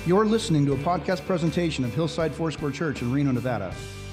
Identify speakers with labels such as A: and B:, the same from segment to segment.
A: You're listening to a podcast presentation of Hillside Foursquare Church in Reno, Nevada.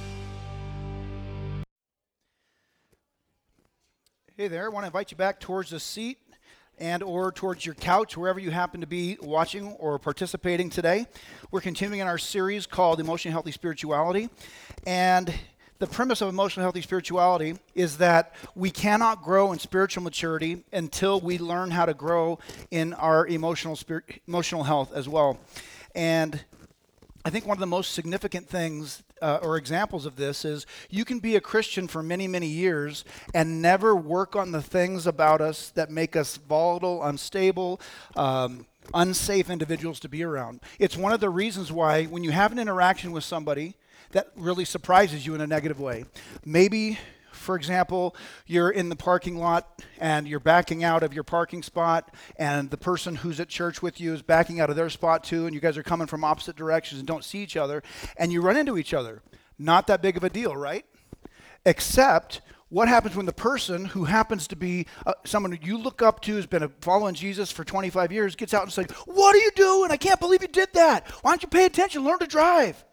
A: Hey there, I want to invite you back towards the seat and or towards your couch, wherever you happen to be watching or participating today. We're continuing in our series called Emotionally Healthy Spirituality. And the premise of Emotionally Healthy Spirituality is that we cannot grow in spiritual maturity until we learn how to grow in our emotional health as well. And I think one of the most significant things or examples of this is you can be a Christian for many, many years and never work on the things about us that make us volatile, unstable, unsafe individuals to be around. It's one of the reasons why when you have an interaction with somebody that really surprises you in a negative way, maybe, for example, you're in the parking lot and you're backing out of your parking spot and the person who's at church with you is backing out of their spot too, and you guys are coming from opposite directions and don't see each other, and you run into each other. Not that big of a deal, right? Except what happens when the person who happens to be someone who you look up to, has been following Jesus for 25 years, gets out and says, "What are you doing? I can't believe you did that. Why don't you pay attention, learn to drive?"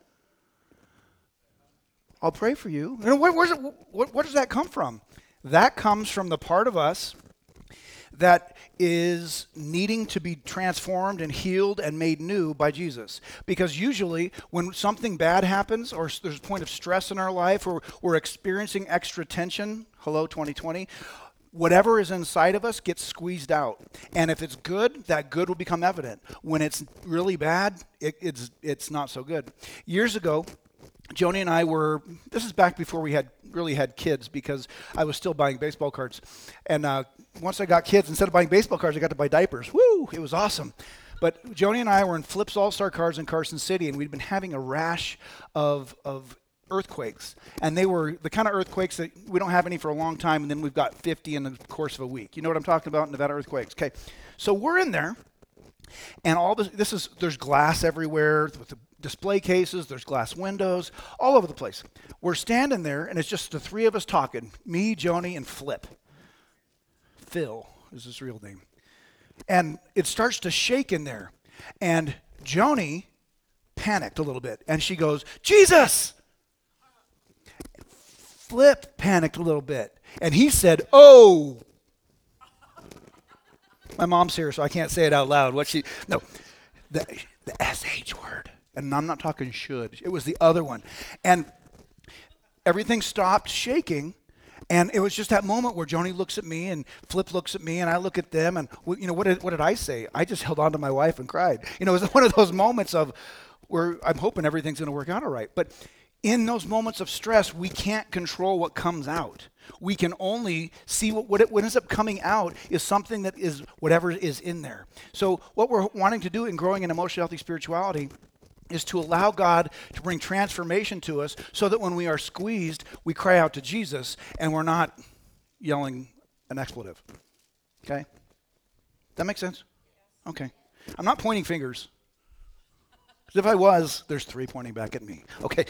A: I'll pray for you. Where does that come from? That comes from the part of us that is needing to be transformed and healed and made new by Jesus. Because usually when something bad happens or there's a point of stress in our life or we're experiencing extra tension, hello 2020, whatever is inside of us gets squeezed out. And if it's good, that good will become evident. When it's really bad, it's not so good. Years ago, Joni and I this is back before we really had kids, because I was still buying baseball cards. And once I got kids, instead of buying baseball cards, I got to buy diapers. Woo! It was awesome. But Joni and I were in Flips All-Star Cars in Carson City, and we'd been having a rash of earthquakes. And they were the kind of earthquakes that we don't have any for a long time, and then we've got 50 in the course of a week. You know what I'm talking about, Nevada earthquakes. Okay, so we're in there, and all there's glass everywhere with the display cases, there's glass windows, all over the place. We're standing there, and it's just the three of us talking, me, Joni, and Flip. Phil is his real name. And it starts to shake in there. And Joni panicked a little bit, and she goes, "Jesus!" Flip panicked a little bit, and he said, "Oh!" My mom's here, so I can't say it out loud. The SH word. And I'm not talking should. It was the other one. And everything stopped shaking. And it was just that moment where Joni looks at me and Flip looks at me and I look at them. And, what did I say? I just held on to my wife and cried. It was one of those moments of where I'm hoping everything's going to work out all right. But in those moments of stress, we can't control what comes out. We can only see what ends up coming out is something that is whatever is in there. So what we're wanting to do in growing in emotionally healthy spirituality is to allow God to bring transformation to us so that when we are squeezed, we cry out to Jesus and we're not yelling an expletive. Okay? That make sense? Okay. I'm not pointing fingers. If I was, there's three pointing back at me. Okay.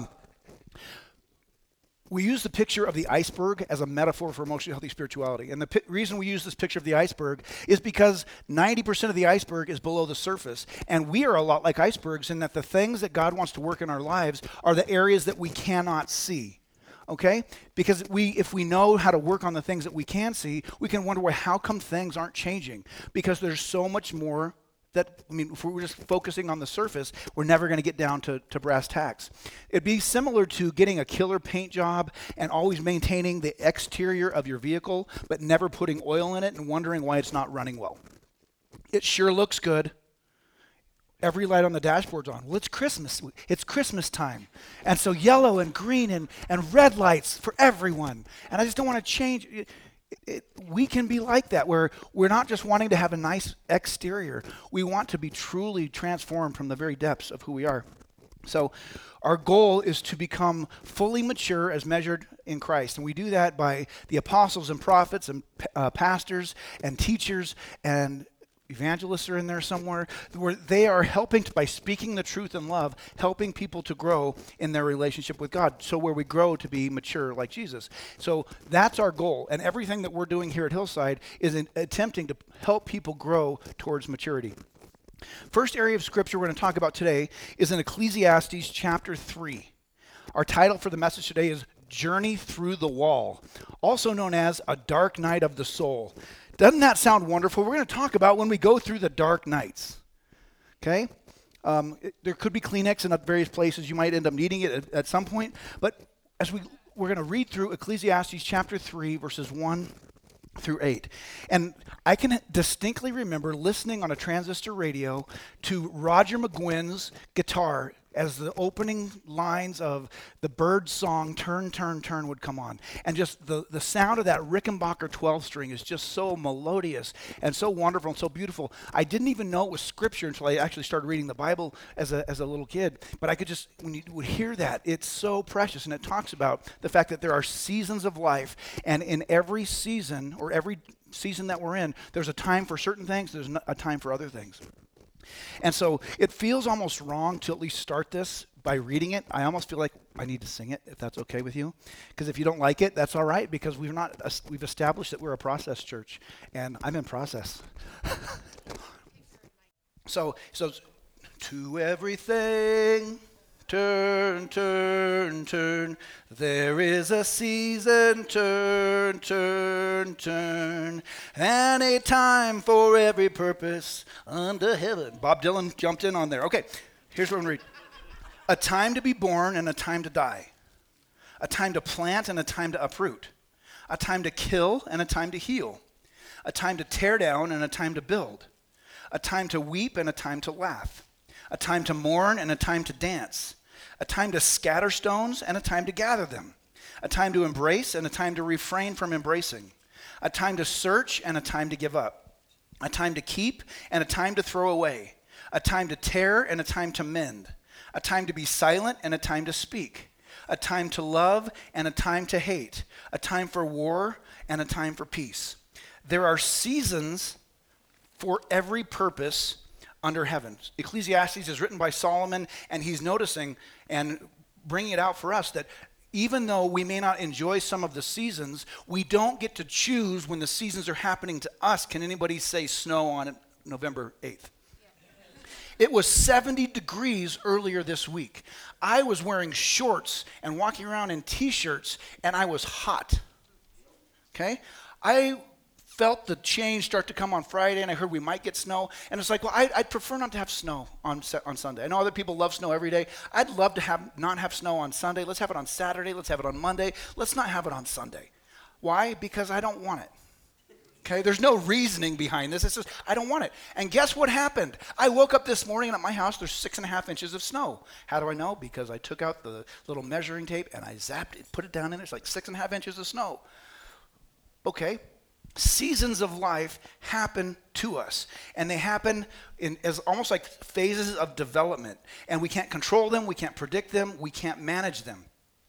A: We use the picture of the iceberg as a metaphor for emotionally healthy spirituality. And the reason we use this picture of the iceberg is because 90% of the iceberg is below the surface. And we are a lot like icebergs in that the things that God wants to work in our lives are the areas that we cannot see. Okay? Because if we know how to work on the things that we can see, we can wonder, how come things aren't changing? Because there's so much more if we're just focusing on the surface, we're never going to get down to brass tacks. It'd be similar to getting a killer paint job and always maintaining the exterior of your vehicle, but never putting oil in it and wondering why it's not running well. It sure looks good. Every light on the dashboard's on. Well, it's Christmas. It's Christmas time. And so yellow and green and red lights for everyone. And I just don't want to change. We can be like that, where we're not just wanting to have a nice exterior. We want to be truly transformed from the very depths of who we are. So our goal is to become fully mature as measured in Christ. And we do that by the apostles and prophets and pastors and teachers and evangelists are in there somewhere, where they are helping by speaking the truth in love, helping people to grow in their relationship with God. So where we grow to be mature like Jesus. So that's our goal. And everything that we're doing here at Hillside is attempting to help people grow towards maturity. First area of scripture we're going to talk about today is in Ecclesiastes chapter 3. Our title for the message today is Journey Through the Wall, also known as A Dark Night of the Soul. Doesn't that sound wonderful? We're going to talk about when we go through the dark nights. Okay? There could be Kleenex in various places. You might end up needing it at some point. But as we're going to read through Ecclesiastes chapter 3, verses 1 through 8. And I can distinctly remember listening on a transistor radio to Roger McGuinn's guitar as the opening lines of the Byrds song, Turn, Turn, Turn, would come on. And just the sound of that Rickenbacker 12 string is just so melodious and so wonderful and so beautiful. I didn't even know it was scripture until I actually started reading the Bible as a little kid. But I could just, when you would hear that, it's so precious. And it talks about the fact that there are seasons of life. And in every season, or every season that we're in, there's a time for certain things, there's a time for other things. And so it feels almost wrong to at least start this by reading it. I almost feel like I need to sing it, if that's okay with you. Because if you don't like it, that's all right, because we've established that we're a process church, and I'm in process. So to everything, turn, turn, turn. There is a season, turn, turn, turn. And a time for every purpose under heaven. Bob Dylan jumped in on there. Okay, here's what I'm going to read. A time to be born and a time to die. A time to plant and a time to uproot. A time to kill and a time to heal. A time to tear down and a time to build. A time to weep and a time to laugh. A time to mourn and a time to dance. A time to scatter stones and a time to gather them. A time to embrace and a time to refrain from embracing. A time to search and a time to give up. A time to keep and a time to throw away. A time to tear and a time to mend. A time to be silent and a time to speak. A time to love and a time to hate. A time for war and a time for peace. There are seasons for every purpose under heaven. Ecclesiastes is written by Solomon, and he's noticing and bringing it out for us that even though we may not enjoy some of the seasons, we don't get to choose when the seasons are happening to us. Can anybody say snow on November 8th? It was 70 degrees earlier this week. I was wearing shorts and walking around in t-shirts, and I was hot. Okay? I felt the change start to come on Friday, and I heard we might get snow, and it's like, well, I'd prefer not to have snow on Sunday. I know other people love snow every day. I'd love to not have snow on Sunday. Let's have it on Saturday. Let's have it on Monday. Let's not have it on Sunday. Why? Because I don't want it. Okay? There's no reasoning behind this. It's just, I don't want it. And guess what happened? I woke up this morning, and at my house, there's 6.5 inches of snow. How do I know? Because I took out the little measuring tape, and I zapped it, put it down in there. It's like 6.5 inches of snow. Okay. Seasons of life happen to us, and they happen as almost like phases of development, and we can't control them, we can't predict them, we can't manage them.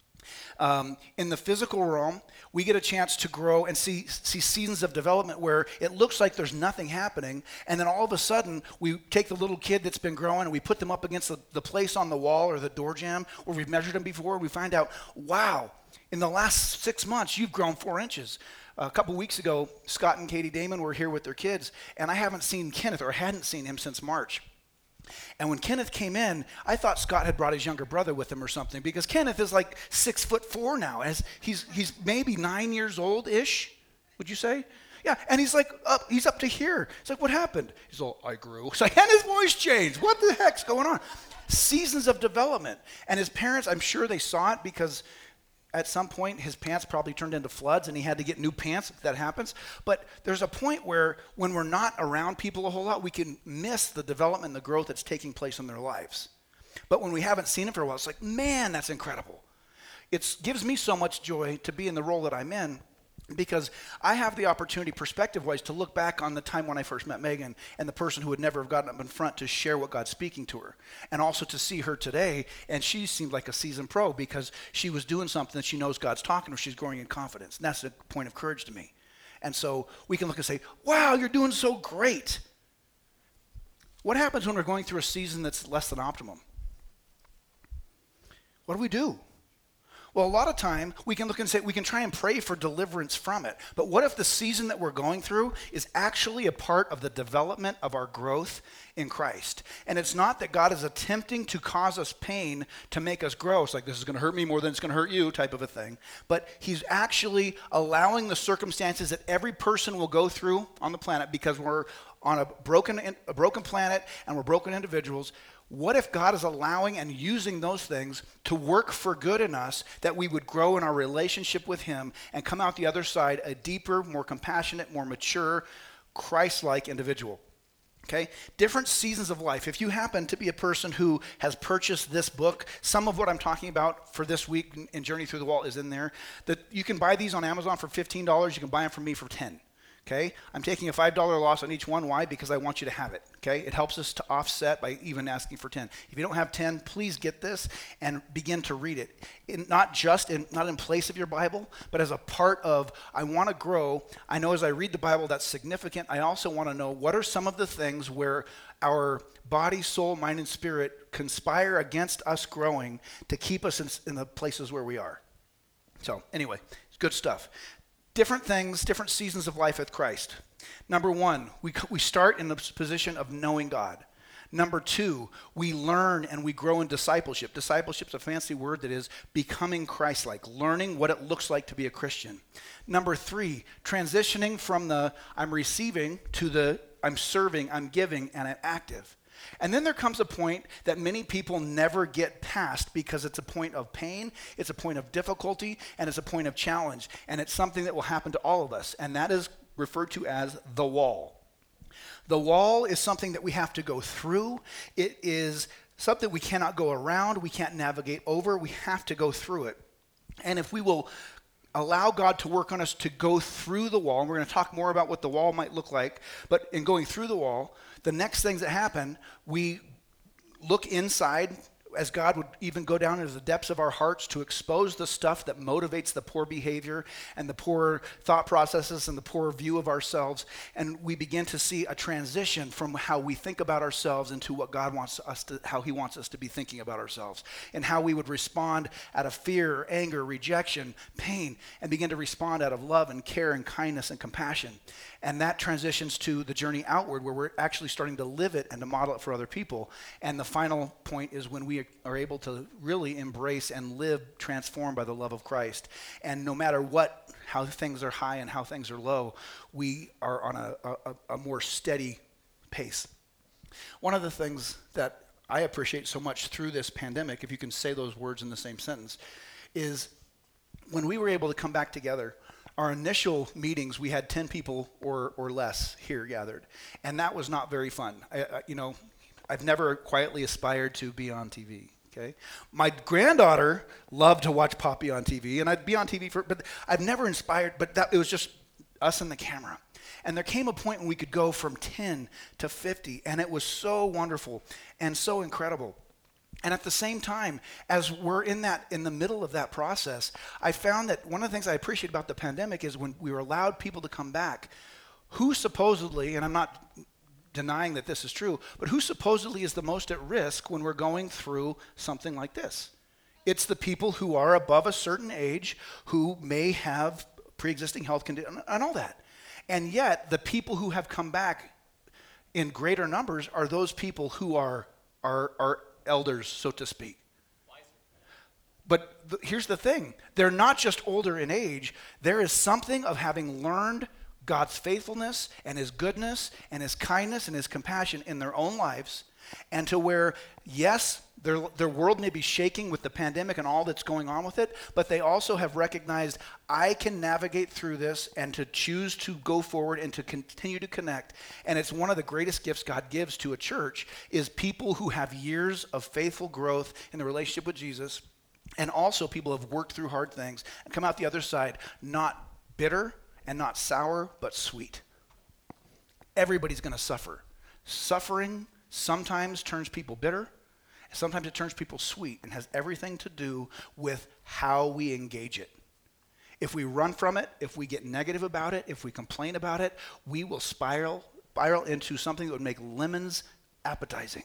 A: In the physical realm, we get a chance to grow and see seasons of development where it looks like there's nothing happening, and then all of a sudden we take the little kid that's been growing and we put them up against the place on the wall or the door jamb where we've measured them before, and we find out, wow, in the last 6 months you've grown 4 inches. A couple weeks ago, Scott and Katie Damon were here with their kids, and I hadn't seen Kenneth, or hadn't seen him since March. And when Kenneth came in, I thought Scott had brought his younger brother with him or something, because Kenneth is like 6'4" now. He's maybe 9 years old-ish, would you say? Yeah, and he's like, he's up to here. It's like, what happened? He's all, I grew. It's like, and his voice changed. What the heck's going on? Seasons of development. And his parents, I'm sure they saw it, because at some point, his pants probably turned into floods, and he had to get new pants if that happens. But there's a point where when we're not around people a whole lot, we can miss the development and the growth that's taking place in their lives. But when we haven't seen it for a while, it's like, man, that's incredible. It gives me so much joy to be in the role that I'm in, because I have the opportunity, perspective-wise, to look back on the time when I first met Megan and the person who would never have gotten up in front to share what God's speaking to her, and also to see her today, and she seemed like a seasoned pro because she was doing something that she knows God's talking to her. She's growing in confidence, and that's a point of courage to me. And so we can look and say, wow, you're doing so great. What happens when we're going through a season that's less than optimum? What do we do? Well, a lot of time we can look and say we can try and pray for deliverance from it. But what if the season that we're going through is actually a part of the development of our growth in Christ? And it's not that God is attempting to cause us pain to make us grow. It's like, this is going to hurt me more than it's going to hurt you type of a thing. But he's actually allowing the circumstances that every person will go through on the planet, because we're on a broken planet and we're broken individuals. What if God is allowing and using those things to work for good in us, that we would grow in our relationship with him and come out the other side a deeper, more compassionate, more mature, Christ-like individual? Okay? Different seasons of life. If you happen to be a person who has purchased this book, some of what I'm talking about for this week in Journey Through the Wall is in there. That you can buy these on Amazon for $15. You can buy them from me for $10. Okay, I'm taking a $5 loss on each one. Why? Because I want you to have it. Okay, it helps us to offset by even asking for 10. If you don't have 10, please get this and begin to read it. Not in place of your Bible, but as a part of, I want to grow. I know as I read the Bible that's significant. I also want to know what are some of the things where our body, soul, mind, and spirit conspire against us growing to keep us in the places where we are. So anyway, it's good stuff. Different things, different seasons of life with Christ. Number one, we start in the position of knowing God. Number two, we learn and we grow in discipleship. Discipleship is a fancy word that is becoming Christ-like, learning what it looks like to be a Christian. Number three, transitioning from the I'm receiving to the I'm serving, I'm giving, and I'm active. And then there comes a point that many people never get past, because it's a point of pain, it's a point of difficulty, and it's a point of challenge. And it's something that will happen to all of us, and that is referred to as the wall. The wall is something that we have to go through. It is something we cannot go around, we can't navigate over, we have to go through it. And if we will allow God to work on us to go through the wall, and we're going to talk more about what the wall might look like, but in going through the wall, the next things that happen, we look inside, as God would even go down into the depths of our hearts to expose the stuff that motivates the poor behavior and the poor thought processes and the poor view of ourselves. And we begin to see a transition from how we think about ourselves into what God wants us to, how he wants us to be thinking about ourselves, and how we would respond out of fear, anger, rejection, pain, and begin to respond out of love and care and kindness and compassion. And that transitions to the journey outward, where we're actually starting to live it and to model it for other people. And the final point is when we are able to really embrace and live transformed by the love of Christ. And no matter how things are high and how things are low, we are on a more steady pace. One of the things that I appreciate so much through this pandemic, if you can say those words in the same sentence, is when we were able to come back together. Our initial meetings, we had 10 people or less here gathered, and that was not very fun. I've never quietly aspired to be on TV. Okay, my granddaughter loved to watch Poppy on TV, and I'd be on TV but I've never inspired. But it was just us and the camera. And there came a point when we could go from 10 to 50, and it was so wonderful and so incredible. And at the same time, as we're in the middle of that process, I found that one of the things I appreciate about the pandemic is when we were allowed people to come back, who supposedly, and I'm not denying that this is true, but who supposedly is the most at risk when we're going through something like this? It's the people who are above a certain age, who may have pre-existing health conditions and all that. And yet, the people who have come back in greater numbers are those people who are elders, so to speak. But here's the thing. They're not just older in age. There is something of having learned God's faithfulness and his goodness and his kindness and his compassion in their own lives, and to where, yes, their world may be shaking with the pandemic and all that's going on with it, but they also have recognized, I can navigate through this, and to choose to go forward and to continue to connect. And it's one of the greatest gifts God gives to a church, is people who have years of faithful growth in the relationship with Jesus, and also people who have worked through hard things and come out the other side not bitter and not sour, but sweet. Everybody's going to suffer. Suffering sometimes turns people bitter. Sometimes it turns people sweet, and has everything to do with how we engage it. If we run from it, if we get negative about it, if we complain about it, we will spiral into something that would make lemons appetizing.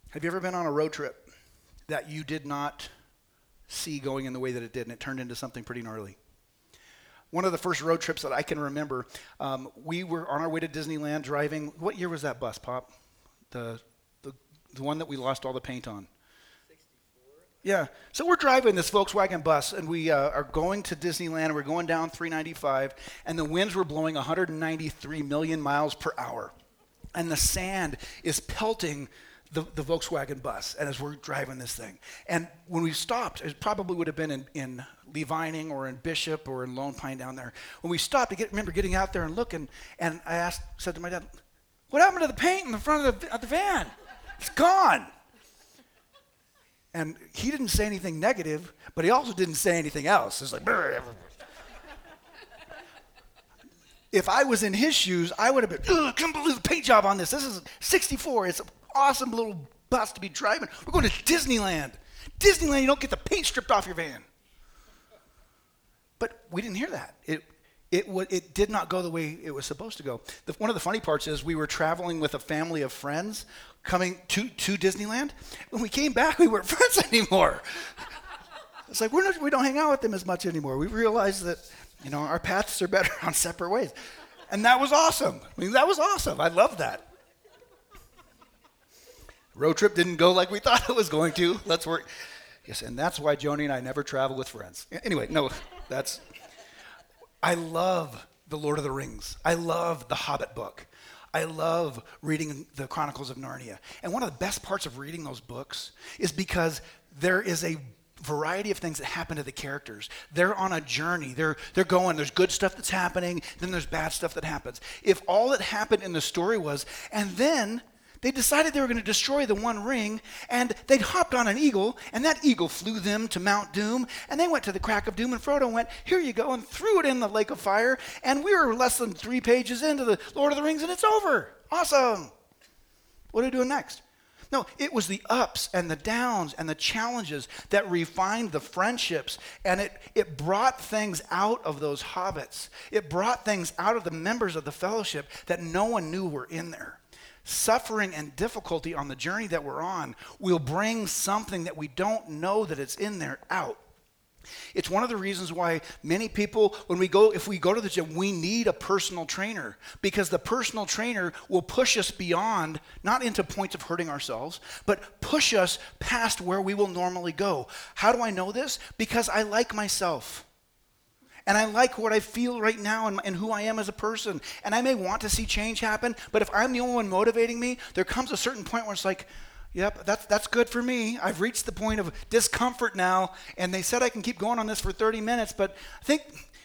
A: Have you ever been on a road trip that you did not see going in the way that it did, and it turned into something pretty gnarly? One of the first road trips that I can remember, we were on our way to Disneyland driving. What year was that bus, Pop? The one that we lost all the paint on.
B: 64.
A: Yeah. So we're driving this Volkswagen bus, and we are going to Disneyland. We're going down 395, and the winds were blowing 193 million miles per hour. And the sand is pelting the Volkswagen bus, and as we're driving this thing. And when we stopped, it probably would have been in Lee Vining or in Bishop or in Lone Pine down there. When we stopped, I remember getting out there and looking, and I said to my dad, "What happened to the paint in the front of the van? It's gone." And he didn't say anything negative, but he also didn't say anything else. It's like, "Brr." If I was in his shoes, I would have been, "Ugh, can't believe the paint job on this. This is 64. It's an awesome little bus to be driving. We're going to Disneyland. Disneyland, you don't get the paint stripped off your van." But we didn't hear that. It did not go the way it was supposed to go. One of the funny parts is we were traveling with a family of friends coming to Disneyland. When we came back, we weren't friends anymore. It's like we don't hang out with them as much anymore. We realized that, our paths are better on separate ways. And that was awesome. That was awesome. I love that. Road trip didn't go like we thought it was going to. Let's work. Yes, and that's why Joni and I never travel with friends. Anyway, no, I love The Lord of the Rings. I love the Hobbit book. I love reading the Chronicles of Narnia. And one of the best parts of reading those books is because there is a variety of things that happen to the characters. They're on a journey. They're going. There's good stuff that's happening. Then there's bad stuff that happens. If all that happened in the story was, and then they decided they were going to destroy the One Ring, and they'd hopped on an eagle, and that eagle flew them to Mount Doom, and they went to the Crack of Doom, and Frodo went, "Here you go," and threw it in the Lake of Fire, and we were less than 3 pages into the Lord of the Rings, and it's over. Awesome. What are we doing next? No, it was the ups and the downs and the challenges that refined the friendships, and it brought things out of those hobbits. It brought things out of the members of the fellowship that no one knew were in there. Suffering and difficulty on the journey that we're on will bring something that we don't know that it's in there out. It's one of the reasons why many people, if we go to the gym, we need a personal trainer, because the personal trainer will push us beyond, not into points of hurting ourselves, but push us past where we will normally go. How do I know this? Because I like myself. And I like what I feel right now and who I am as a person. And I may want to see change happen, but if I'm the only one motivating me, there comes a certain point where it's like, yep, that's good for me. I've reached the point of discomfort now, and they said I can keep going on this for 30 minutes, but I think,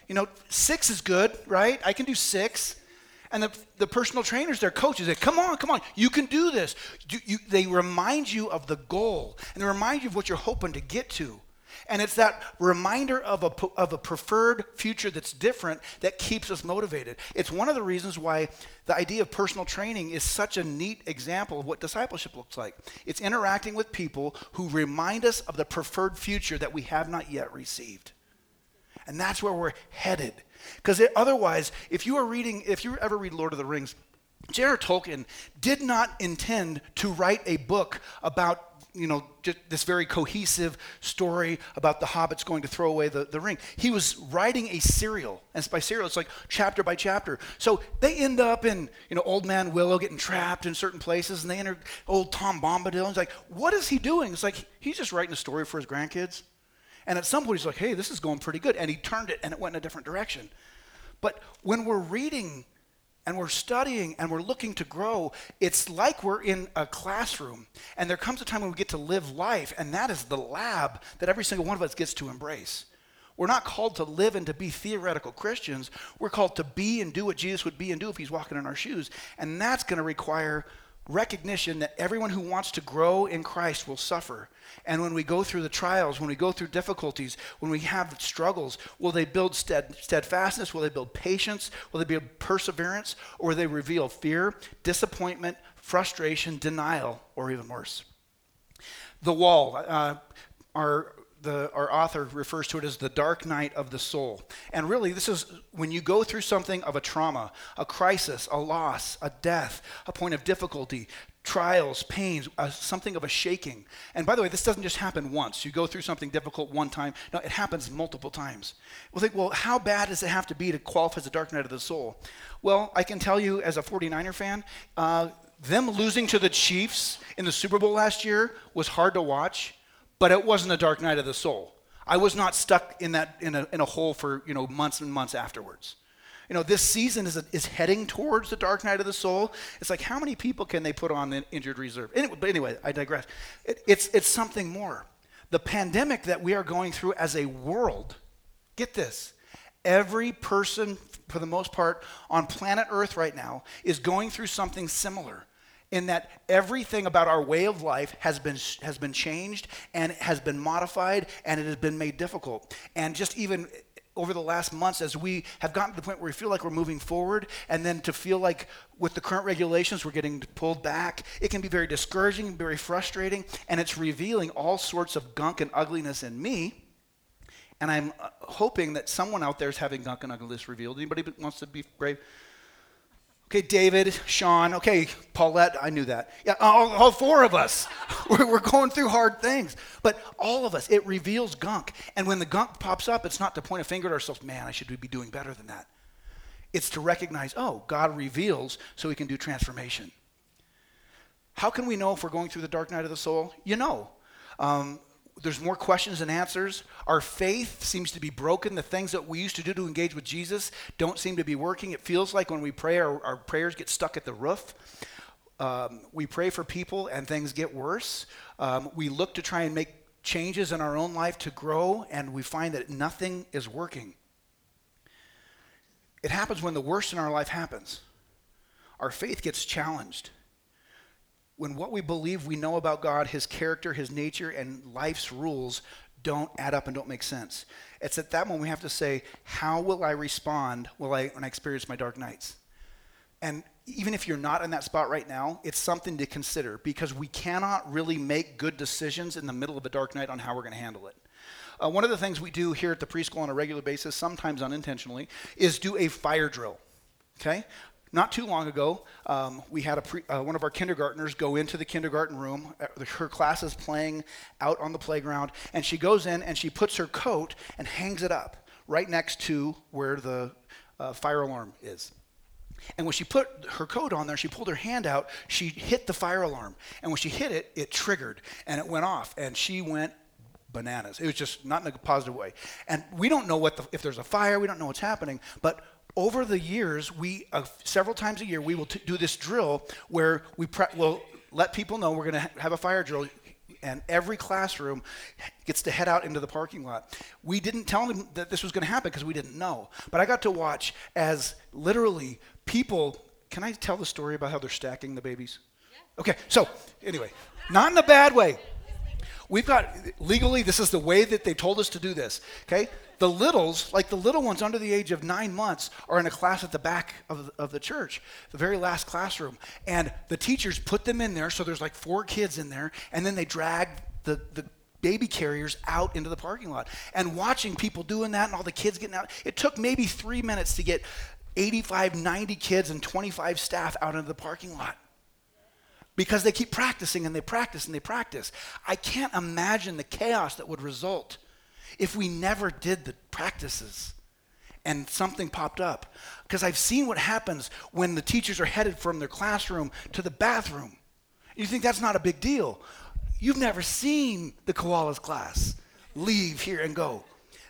A: 6 is good, right? I can do 6. And the personal trainers, their coaches, say, come on, you can do this. They remind you of the goal, and they remind you of what you're hoping to get to. And it's that reminder of a preferred future that's different that keeps us motivated. It's one of the reasons why the idea of personal training is such a neat example of what discipleship looks like. It's interacting with people who remind us of the preferred future that we have not yet received. And that's where we're headed. Because otherwise, if you ever read Lord of the Rings, J.R. Tolkien did not intend to write a book about just this very cohesive story about the hobbits going to throw away the ring. He was writing a serial, and by serial, it's like chapter by chapter. So they end up in, Old Man Willow getting trapped in certain places, and they enter old Tom Bombadil, and it's like, what is he doing? It's like, he's just writing a story for his grandkids. And at some point, he's like, hey, this is going pretty good. And he turned it, and it went in a different direction. But when we're reading and we're studying and we're looking to grow, it's like we're in a classroom, and there comes a time when we get to live life, and that is the lab that every single one of us gets to embrace. We're not called to live and to be theoretical Christians. We're called to be and do what Jesus would be and do if he's walking in our shoes, and that's going to require recognition that everyone who wants to grow in Christ will suffer. And when we go through the trials, when we go through difficulties, when we have struggles, will they build steadfastness? Will they build patience? Will they build perseverance? Or will they reveal fear, disappointment, frustration, denial, or even worse? The Wall, our author refers to it as the dark night of the soul. And really, this is when you go through something of a trauma, a crisis, a loss, a death, a point of difficulty. trials, pains, something of a shaking. And by the way, this doesn't just happen once. You go through something difficult one time. No, it happens multiple times. We'll think, well, how bad does it have to be to qualify as a dark night of the soul? Well, I can tell you as a 49er fan, them losing to the Chiefs in the Super Bowl last year was hard to watch, but it wasn't a dark night of the soul. I was not stuck in a hole for months and months afterwards. This season is heading towards the dark night of the soul. It's like, how many people can they put on the injured reserve? But anyway, I digress. It's something more. The pandemic that we are going through as a world, get this, every person, for the most part, on planet Earth right now is going through something similar, in that everything about our way of life has been changed and has been modified, and it has been made difficult. And just even over the last months, as we have gotten to the point where we feel like we're moving forward, and then to feel like with the current regulations we're getting pulled back, it can be very discouraging, very frustrating, and it's revealing all sorts of gunk and ugliness in me. And I'm hoping that someone out there is having gunk and ugliness revealed. Anybody wants to be brave? Okay, David, Sean, okay, Paulette, I knew that. Yeah, all four of us. We're going through hard things. But all of us, it reveals gunk. And when the gunk pops up, it's not to point a finger at ourselves, man, I should be doing better than that. It's to recognize, oh, God reveals so we can do transformation. How can we know if we're going through the dark night of the soul? There's more questions than answers. Our faith seems to be broken. The things that we used to do to engage with Jesus don't seem to be working. It feels like when we pray, our prayers get stuck at the roof. We pray for people and things get worse. We look to try and make changes in our own life to grow, and we find that nothing is working. It happens when the worst in our life happens. Our faith gets challenged. When what we believe we know about God, his character, his nature, and life's rules don't add up and don't make sense. It's at that moment we have to say, how will I respond when I experience my dark nights? And even if you're not in that spot right now, it's something to consider, because we cannot really make good decisions in the middle of a dark night on how we're going to handle it. One of the things we do here at the preschool on a regular basis, sometimes unintentionally, is do a fire drill, okay? Not too long ago, we had one of our kindergartners go into the kindergarten room. Her class is playing out on the playground, and she goes in and she puts her coat and hangs it up right next to where the fire alarm is. And when she put her coat on there, she pulled her hand out, she hit the fire alarm. And when she hit it, it triggered, and it went off, and she went bananas. It was just not in a positive way. And we don't know if there's a fire, we don't know what's happening, but over the years, several times a year, we will do this drill where we'll let people know we're going to have a fire drill, and every classroom gets to head out into the parking lot. We didn't tell them that this was going to happen because we didn't know. But I got to watch as literally people, can I tell the story about how they're stacking the babies? Yeah. Okay, so anyway, not in a bad way. We've got, legally, this is the way that they told us to do this, okay? The littles, like the little ones under the age of 9 months, are in a class at the back of the church, the very last classroom. And the teachers put them in there, so there's like 4 kids in there, and then they drag the baby carriers out into the parking lot. And watching people doing that and all the kids getting out, it took maybe 3 minutes to get 85, 90 kids and 25 staff out into the parking lot. Because they keep practicing and they practice and they practice. I can't imagine the chaos that would result if we never did the practices and something popped up. Because I've seen what happens when the teachers are headed from their classroom to the bathroom. You think that's not a big deal. You've never seen the koalas class leave here and go.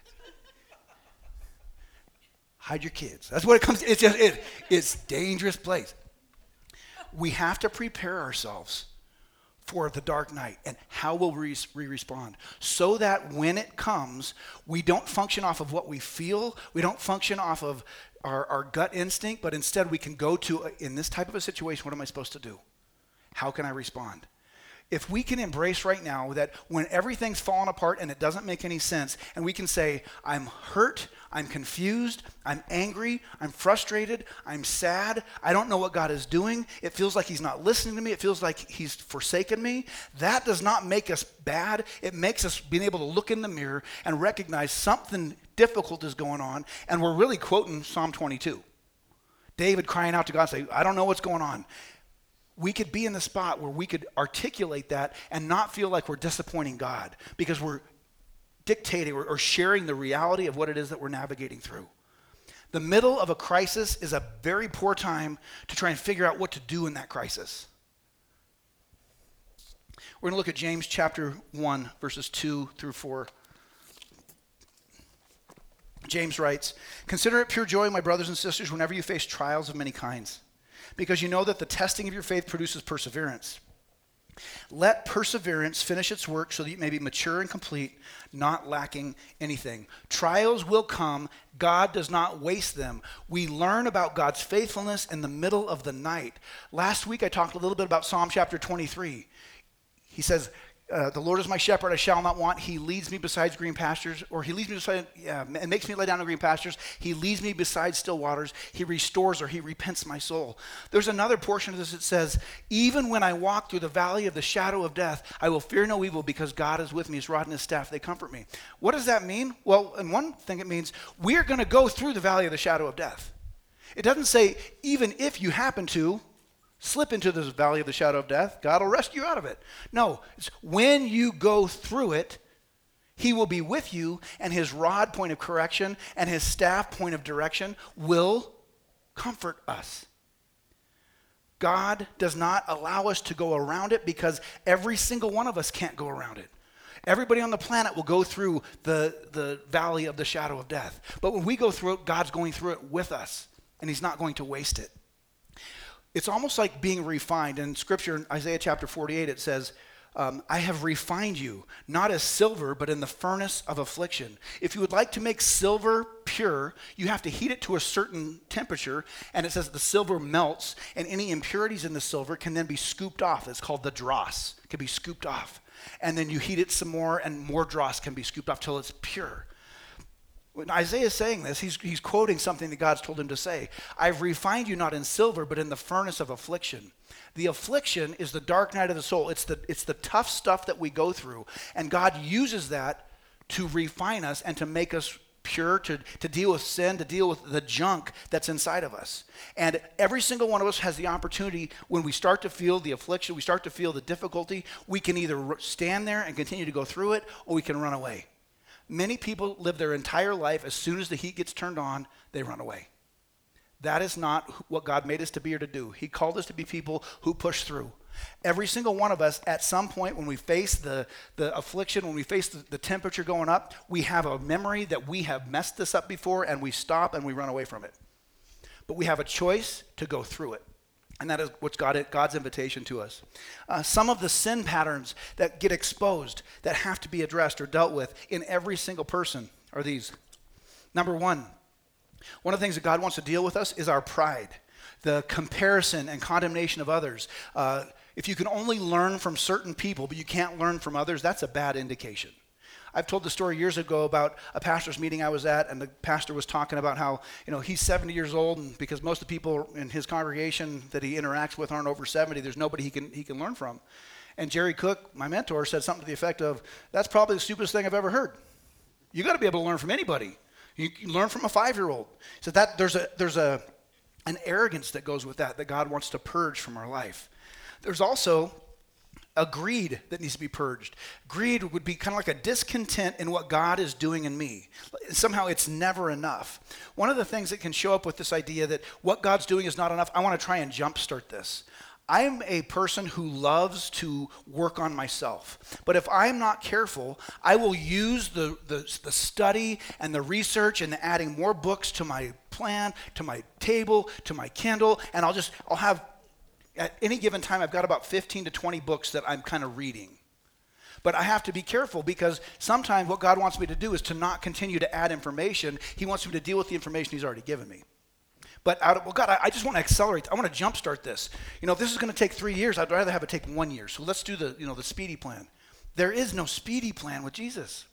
A: Hide your kids. That's what it comes to. It's a dangerous place. We have to prepare ourselves for the dark night and how will we respond, so that when it comes, we don't function off of what we feel, we don't function off of our gut instinct, but instead we can go to, in this type of a situation, what am I supposed to do? How can I respond? If we can embrace right now that when everything's falling apart and it doesn't make any sense, and we can say, I'm hurt, I'm confused, I'm angry, I'm frustrated, I'm sad, I don't know what God is doing, it feels like he's not listening to me, it feels like he's forsaken me, that does not make us bad. It makes us being able to look in the mirror and recognize something difficult is going on, and we're really quoting Psalm 22. David crying out to God saying, I don't know what's going on. we could be in the spot where we could articulate that and not feel like we're disappointing God because we're dictating or sharing the reality of what it is that we're navigating through. The middle of a crisis is a very poor time to try and figure out what to do in that crisis. We're going to look at James chapter 1, verses 2 through 4. James writes, "Consider it pure joy, my brothers and sisters, whenever you face trials of many kinds, because you know that the testing of your faith produces perseverance. Let perseverance finish its work so that you may be mature and complete, not lacking anything." Trials will come. God does not waste them. We learn about God's faithfulness in the middle of the night. Last week I talked a little bit about Psalm chapter 23. He says, the Lord is my shepherd, I shall not want. He leads me beside green pastures, or he leads me beside, and makes me lie down in green pastures. He leads me beside still waters. He restores, or he repents my soul. There's another portion of this that says, even when I walk through the valley of the shadow of death, I will fear no evil because God is with me. His rod and his staff, they comfort me. What does that mean? Well, in one thing it means we're going to go through the valley of the shadow of death. It doesn't say even if you happen to slip into this valley of the shadow of death, God will rescue you out of it. No, it's when you go through it, he will be with you, and his rod, point of correction, and his staff, point of direction, will comfort us. God does not allow us to go around it because every single one of us can't go around it. Everybody on the planet will go through the valley of the shadow of death. But when we go through it, God's going through it with us, and he's not going to waste it. It's almost like being refined. In Scripture, in Isaiah chapter 48, it says, I have refined you, not as silver, but in the furnace of affliction. If you would like to make silver pure, you have to heat it to a certain temperature, and it says the silver melts, and any impurities in the silver can then be scooped off. It's called the dross. It can be scooped off. And then you heat it some more, and more dross can be scooped off till it's pure. When Isaiah is saying this, he's quoting something that God's told him to say. I've refined you not in silver, but in the furnace of affliction. The affliction is the dark night of the soul. It's the tough stuff that we go through. And God uses that to refine us and to make us pure, to deal with sin, to deal with the junk that's inside of us. And every single one of us has the opportunity, when we start to feel the affliction, we start to feel the difficulty, we can either stand there and continue to go through it, or we can run away. Many people live their entire life, as soon as the heat gets turned on, they run away. That is not what God made us to be or to do. He called us to be people who push through. Every single one of us, at some point when we face the affliction, when we face the temperature going up, we have a memory that we have messed this up before, and we stop and we run away from it. But we have a choice to go through it. And that is what's God's invitation to us. Some of the sin patterns that get exposed, that have to be addressed or dealt with in every single person are these. Number one of the things that God wants to deal with us is our pride, the comparison and condemnation of others. If you can only learn from certain people, but you can't learn from others, that's a bad indication. I've told the story years ago about a pastor's meeting I was at, and the pastor was talking about how, he's 70 years old, and because most of the people in his congregation that he interacts with aren't over 70, there's nobody he can learn from. And Jerry Cook, my mentor, said something to the effect of, that's probably the stupidest thing I've ever heard. You got to be able to learn from anybody. You can learn from a 5-year-old. So that there's an arrogance that goes with that God wants to purge from our life. There's also a greed that needs to be purged. Greed would be kind of like a discontent in what God is doing in me. Somehow it's never enough. One of the things that can show up with this idea that what God's doing is not enough, I want to try and jumpstart this. I'm a person who loves to work on myself. But if I'm not careful, I will use the study and the research and adding more books to my plan, to my table, to my Kindle, and I'll have, at any given time, I've got about 15 to 20 books that I'm kind of reading. But I have to be careful, because sometimes what God wants me to do is to not continue to add information. He wants me to deal with the information he's already given me. But God, I just want to accelerate. I want to jumpstart this. If this is going to take 3 years, I'd rather have it take 1 year. So let's do the speedy plan. There is no speedy plan with Jesus.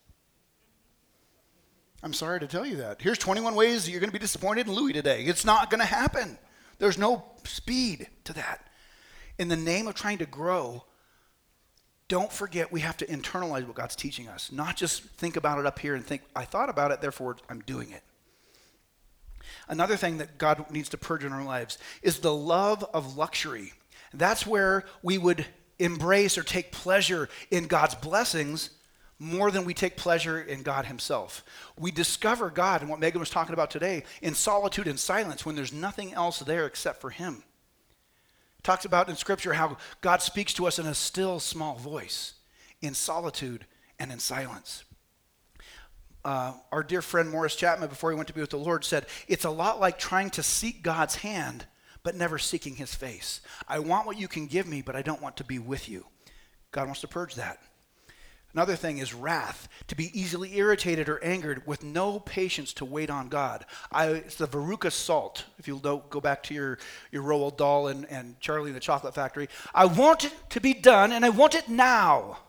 A: I'm sorry to tell you that. Here's 21 ways that you're going to be disappointed in Louis today. It's not going to happen. There's no speed to that. In the name of trying to grow, don't forget we have to internalize what God's teaching us, not just think about it up here and think, I thought about it, therefore I'm doing it. Another thing that God needs to purge in our lives is the love of luxury. That's where we would embrace or take pleasure in God's blessings more than we take pleasure in God himself. We discover God, and what Megan was talking about today, in solitude and silence when there's nothing else there except for him. It talks about in Scripture how God speaks to us in a still small voice, in solitude and in silence. Our dear friend Morris Chapman, before he went to be with the Lord, said, it's a lot like trying to seek God's hand, but never seeking his face. I want what you can give me, but I don't want to be with you. God wants to purge that. Another thing is wrath, to be easily irritated or angered with no patience to wait on God. It's the Veruca salt. If you'll go back to your Roald Dahl and Charlie in the Chocolate Factory. I want it to be done, and I want it now.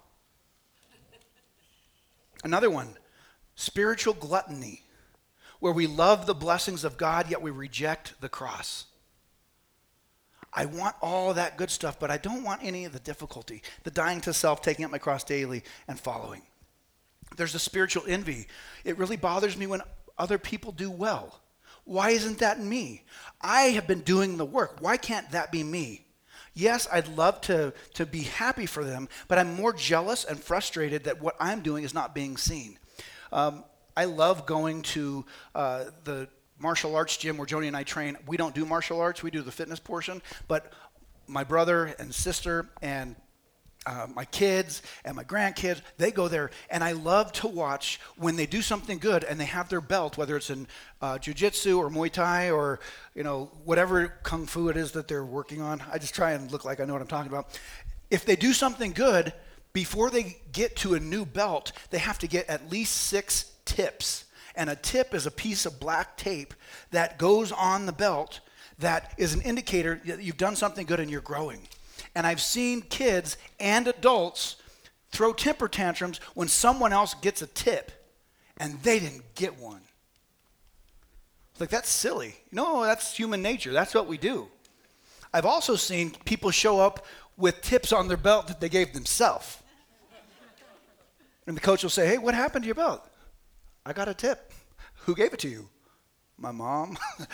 A: Another one, spiritual gluttony, where we love the blessings of God, yet we reject the cross. I want all that good stuff, but I don't want any of the difficulty, the dying to self, taking up my cross daily, and following. There's the spiritual envy. It really bothers me when other people do well. Why isn't that me? I have been doing the work. Why can't that be me? Yes, I'd love to be happy for them, but I'm more jealous and frustrated that what I'm doing is not being seen. I love going to the martial arts gym where Joni and I train. We don't do martial arts, we do the fitness portion, but my brother and sister and my kids and my grandkids, they go there, and I love to watch when they do something good and they have their belt, whether it's in jiu-jitsu or Muay Thai or whatever kung fu it is that they're working on. I just try and look like I know what I'm talking about. If they do something good, before they get to a new belt, they have to get at least 6 tips. And a tip is a piece of black tape that goes on the belt that is an indicator that you've done something good and you're growing. And I've seen kids and adults throw temper tantrums when someone else gets a tip and they didn't get one. It's like, that's silly. No, that's human nature. That's what we do. I've also seen people show up with tips on their belt that they gave themselves. And the coach will say, hey, what happened to your belt? I got a tip. Who gave it to you? My mom.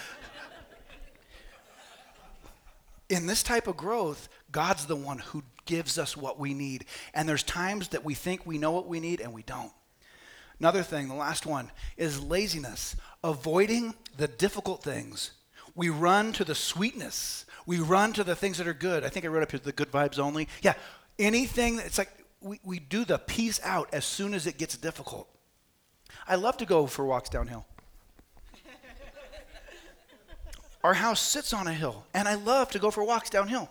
A: In this type of growth, God's the one who gives us what we need. And there's times that we think we know what we need and we don't. Another thing, the last one, is laziness. Avoiding the difficult things. We run to the sweetness. We run to the things that are good. I think I wrote up here, the good vibes only. Yeah, anything, it's like we do the peace out as soon as it gets difficult. I love to go for walks downhill. Our house sits on a hill, and I love to go for walks downhill.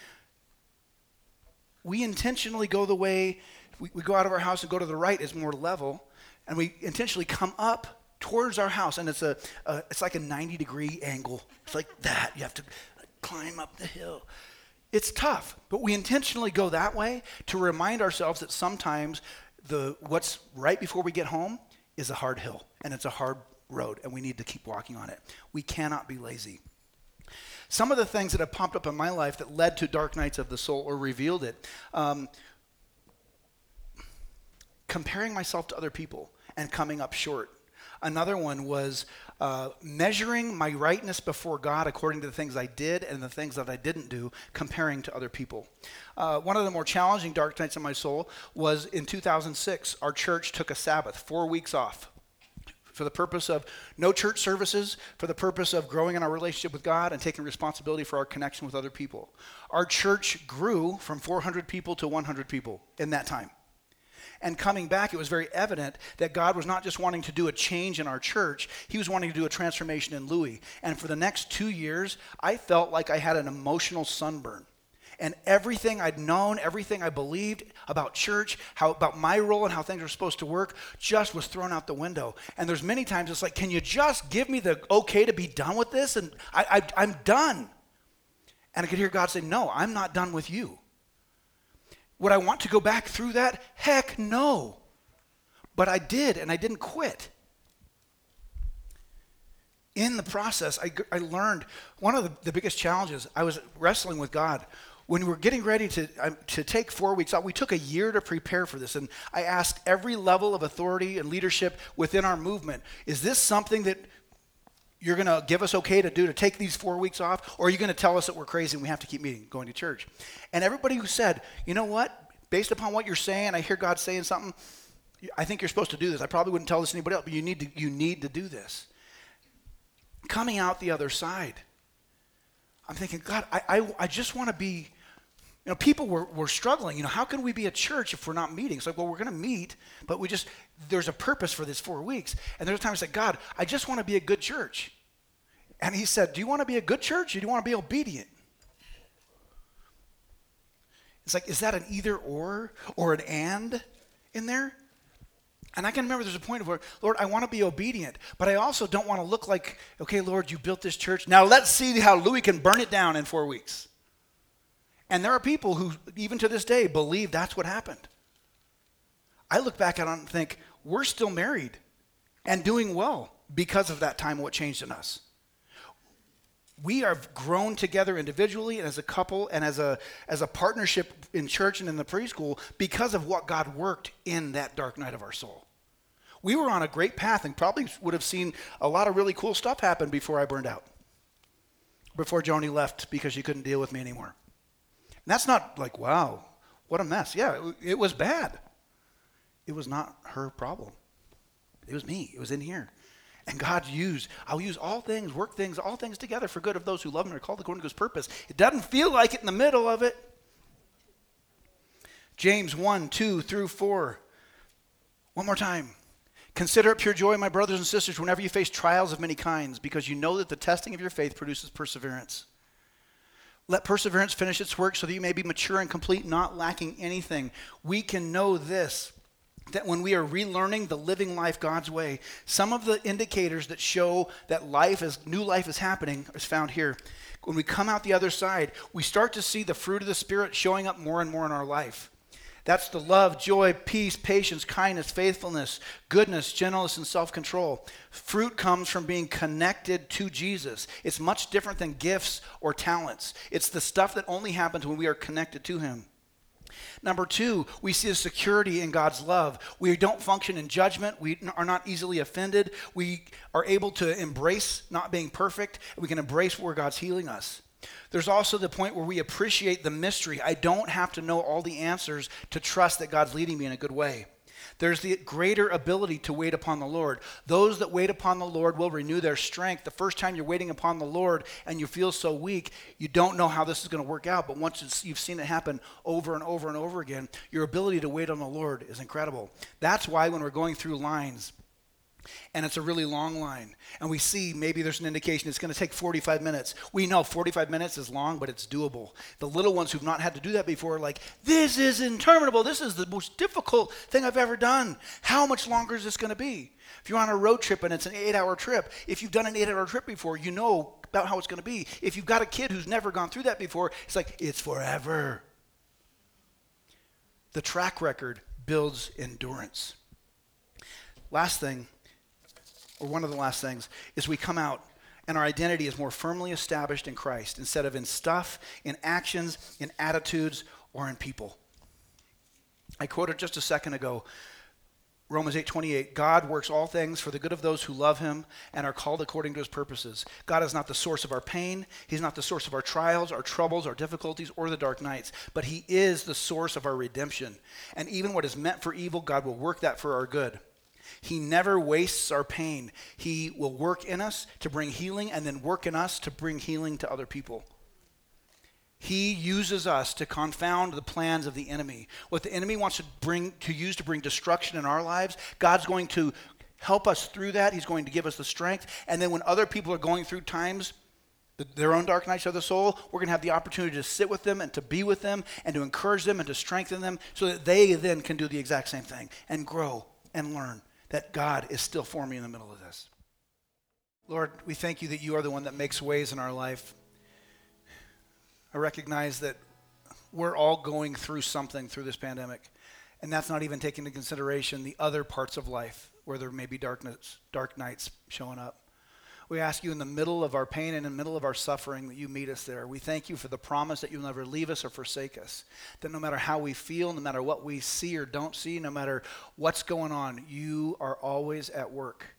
A: We intentionally go the way, we go out of our house and go to the right is more level, and we intentionally come up towards our house, and it's like a 90-degree angle. It's like that. You have to climb up the hill. It's tough, but we intentionally go that way to remind ourselves that sometimes what's right before we get home is a hard hill, and it's a hard road, and we need to keep walking on it. We cannot be lazy. Some of the things that have popped up in my life that led to dark nights of the soul or revealed it, comparing myself to other people and coming up short. Another one was measuring my rightness before God according to the things I did and the things that I didn't do, comparing to other people. One of the more challenging dark nights in my soul was in 2006. Our church took a Sabbath, 4 weeks off, for the purpose of no church services, for the purpose of growing in our relationship with God and taking responsibility for our connection with other people. Our church grew from 400 people to 100 people in that time. And coming back, it was very evident that God was not just wanting to do a change in our church, he was wanting to do a transformation in Louis. And for the next 2 years, I felt like I had an emotional sunburn. And everything I'd known, everything I believed about church, about my role and how things are supposed to work, just was thrown out the window. And there's many times it's like, can you just give me the okay to be done with this? And I'm done. And I could hear God say, no, I'm not done with you. Would I want to go back through that? Heck no. But I did, and I didn't quit. In the process, I learned one of the biggest challenges. I was wrestling with God. When we were getting ready to take 4 weeks out, we took a year to prepare for this. And I asked every level of authority and leadership within our movement, is this something that you're going to give us okay to take these 4 weeks off, or are you going to tell us that we're crazy and we have to keep meeting, going to church? And everybody who said, you know what, based upon what you're saying, I hear God saying something, I think you're supposed to do this. I probably wouldn't tell this to anybody else, but you need to do this. Coming out the other side, I'm thinking, God, I just want to be, people were struggling. How can we be a church if we're not meeting? It's like, well, we're going to meet, but there's a purpose for this 4 weeks. And there's times I said, God, I just want to be a good church. And he said, do you want to be a good church or do you want to be obedient? It's like, is that an either or an and in there? And I can remember there's a point where, Lord, I want to be obedient, but I also don't want to look like, okay, Lord, you built this church. Now let's see how Louis can burn it down in 4 weeks. And there are people who, even to this day, believe that's what happened. I look back at it and think, we're still married and doing well because of that time, what changed in us. We have grown together individually and as a couple and as a partnership in church and in the preschool because of what God worked in that dark night of our soul. We were on a great path and probably would have seen a lot of really cool stuff happen before I burned out, before Joni left because she couldn't deal with me anymore. And that's not like, wow, what a mess. Yeah, it was bad. It was not her problem. It was me. It was in here. And I'll use all things, work things, all things together for good of those who love him and are called according to his purpose. It doesn't feel like it in the middle of it. James 1:2-4. One more time. Consider it pure joy, my brothers and sisters, whenever you face trials of many kinds, because you know that the testing of your faith produces perseverance. Let perseverance finish its work so that you may be mature and complete, not lacking anything. We can know this, that when we are relearning the living life God's way, some of the indicators that show that new life is happening is found here. When we come out the other side, we start to see the fruit of the Spirit showing up more and more in our life. That's the love, joy, peace, patience, kindness, faithfulness, goodness, gentleness, and self-control. Fruit comes from being connected to Jesus. It's much different than gifts or talents. It's the stuff that only happens when we are connected to him. Number 2, we see a security in God's love. We don't function in judgment. We are not easily offended. We are able to embrace not being perfect. We can embrace where God's healing us. There's also the point where we appreciate the mystery. I don't have to know all the answers to trust that God's leading me in a good way. There's the greater ability to wait upon the Lord. Those that wait upon the Lord will renew their strength. The first time you're waiting upon the Lord and you feel so weak, you don't know how this is going to work out. But once you've seen it happen over and over and over again, your ability to wait on the Lord is incredible. That's why when we're going through lines, and it's a really long line, and we see maybe there's an indication it's going to take 45 minutes. We know 45 minutes is long, but it's doable. The little ones who've not had to do that before are like, this is interminable. This is the most difficult thing I've ever done. How much longer is this going to be? If you're on a road trip and it's an 8-hour trip, if you've done an 8-hour trip before, you know about how it's going to be. If you've got a kid who's never gone through that before, it's like, it's forever. The track record builds endurance. Last thing, or one of the last things, is we come out and our identity is more firmly established in Christ instead of in stuff, in actions, in attitudes, or in people. I quoted just a second ago, Romans 8:28, God works all things for the good of those who love him and are called according to his purposes. God is not the source of our pain. He's not the source of our trials, our troubles, our difficulties, or the dark nights, but he is the source of our redemption. And even what is meant for evil, God will work that for our good. He never wastes our pain. He will work in us to bring healing and then work in us to bring healing to other people. He uses us to confound the plans of the enemy. What the enemy wants to use to bring destruction in our lives, God's going to help us through that. He's going to give us the strength. And then when other people are going through times, their own dark nights of the soul, we're going to have the opportunity to sit with them and to be with them and to encourage them and to strengthen them so that they then can do the exact same thing and grow and learn that God is still for me in the middle of this. Lord, we thank you that you are the one that makes ways in our life. I recognize that we're all going through something through this pandemic, and that's not even taking into consideration the other parts of life where there may be dark nights showing up. We ask you in the middle of our pain and in the middle of our suffering that you meet us there. We thank you for the promise that you'll never leave us or forsake us. That no matter how we feel, no matter what we see or don't see, no matter what's going on, you are always at work.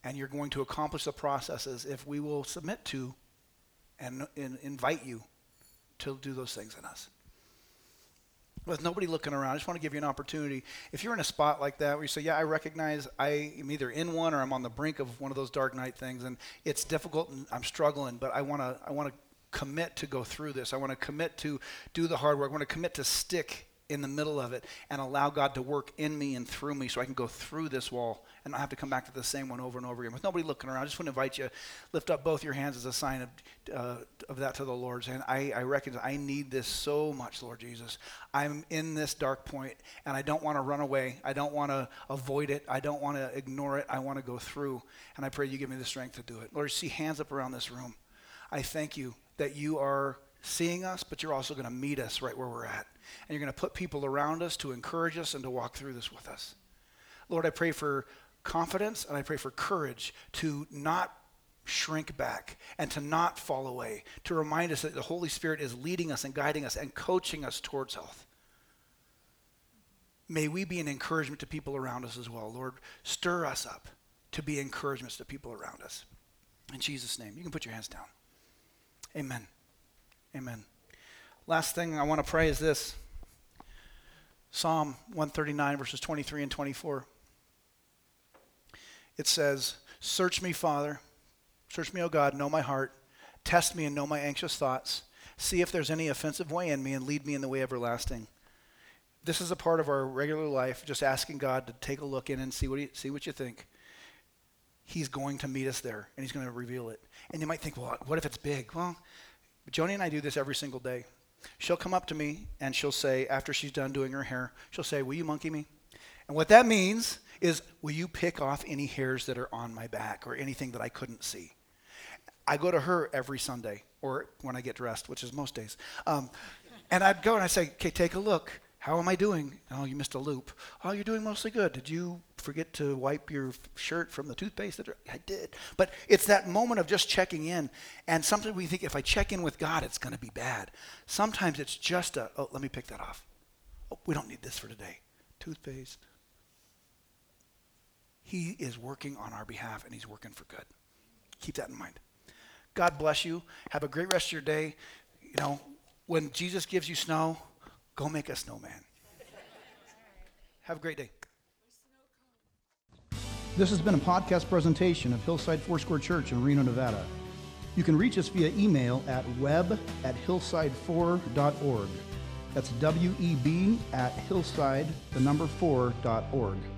A: And you're going to accomplish the processes if we will submit to and invite you to do those things in us. With nobody looking around, I just want to give you an opportunity. If you're in a spot like that where you say, yeah, I recognize I am either in one or I'm on the brink of one of those dark night things, and it's difficult and I'm struggling, but I want to commit to go through this. I want to commit to do the hard work. I want to commit to stick in the middle of it and allow God to work in me and through me so I can go through this wall and not have to come back to the same one over and over again. With nobody looking around, I just want to invite you, lift up both your hands as a sign of that to the Lord. And I recognize I need this so much, Lord Jesus. I'm in this dark point, and I don't want to run away. I don't want to avoid it. I don't want to ignore it. I want to go through, and I pray you give me the strength to do it. Lord, you see hands up around this room. I thank you that you are seeing us, but you're also going to meet us right where we're at. And you're going to put people around us to encourage us and to walk through this with us. Lord, I pray for confidence and I pray for courage to not shrink back and to not fall away, to remind us that the Holy Spirit is leading us and guiding us and coaching us towards health. May we be an encouragement to people around us as well. Lord, stir us up to be encouragements to people around us. In Jesus' name, you can put your hands down. Amen. Amen. Last thing I want to pray is this. Psalm 139, verses 23 and 24. It says, search me, Father. Search me, O God, know my heart. Test me and know my anxious thoughts. See if there's any offensive way in me and lead me in the way everlasting. This is a part of our regular life, just asking God to take a look in and see what you think. He's going to meet us there, and he's going to reveal it. And you might think, well, what if it's big? Well, Joni and I do this every single day. She'll come up to me and she'll say, after she's done doing her hair, she'll say, will you monkey me? And what that means is, will you pick off any hairs that are on my back or anything that I couldn't see? I go to her every Sunday, or when I get dressed, which is most days. And I'd go and I'd say, okay, take a look. How am I doing? Oh, you missed a loop. Oh, you're doing mostly good. Did you forget to wipe your shirt from the toothpaste? I did. But it's that moment of just checking in. And sometimes we think if I check in with God, it's going to be bad. Sometimes it's just let me pick that off. Oh, we don't need this for today. Toothpaste. He is working on our behalf, and he's working for good. Keep that in mind. God bless you. Have a great rest of your day. You know, when Jesus gives you snow, go make a snowman. Have a great day.
B: This has been a podcast presentation of Hillside Foursquare Church in Reno, Nevada. You can reach us via email at web@hillside4.org. That's WEB@hillside4.org.